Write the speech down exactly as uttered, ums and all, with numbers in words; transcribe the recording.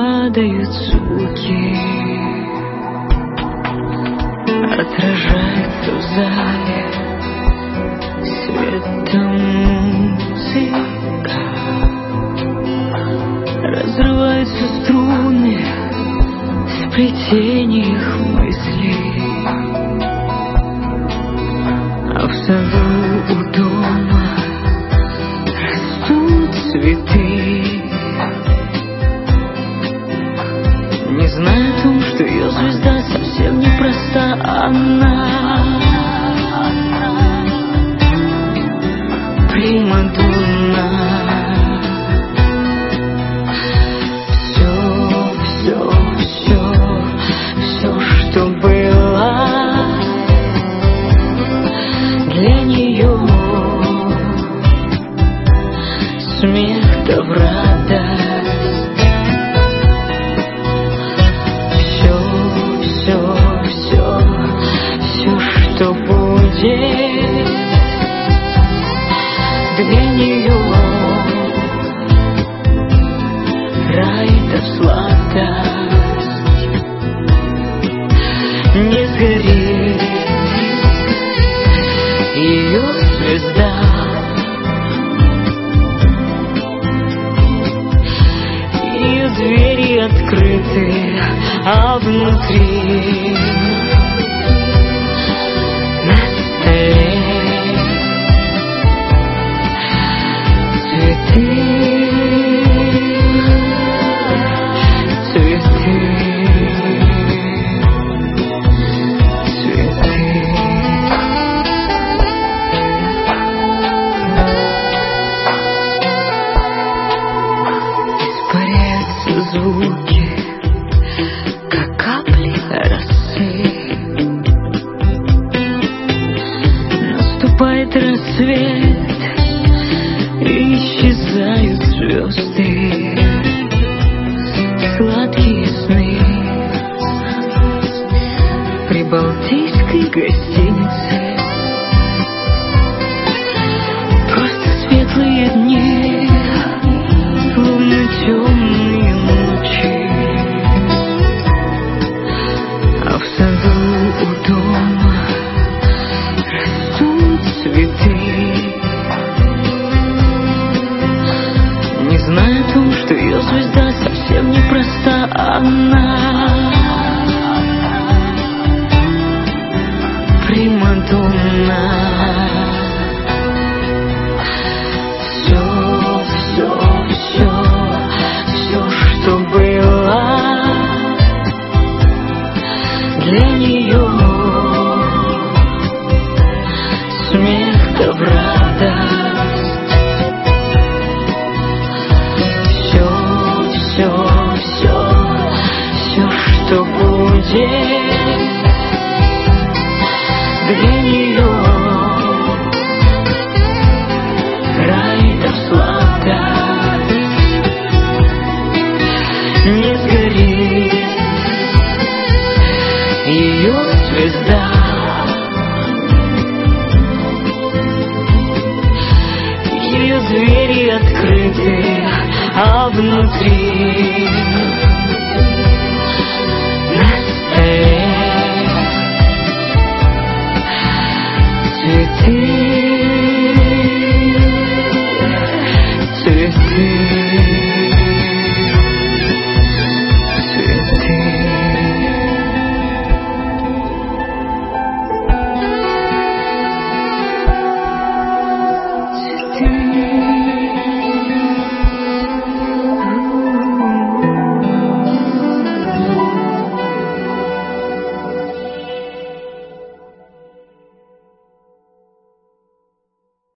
падают звуки, отражается в зале светом музыка. Разрываются струны в сплетениях мыслей, а в саду у дома растут цветы. Не зная о том, что ее звезда совсем непроста, она примадонна. Все, все, все, все, что было для нее, смех да в радость. Что будет для нее рай да сладость. Не сгорит ее звезда, ее двери открыты, а внутри звуки, как капли росы. Наступает рассвет, и исчезают звезды, сладкие сны в прибалтийской гостинице. Просто светлые дни, словно темные ночи, а в саду у дома растут цветы. Не зная о том, что ее звезда совсем непроста, она примадонна. Для нее смех да в радость. Все, все, все, все, что будет для нее рай да сладость. Не сгорит ее звезда, ее двери открыты, а внутри на столе цветы, цветы.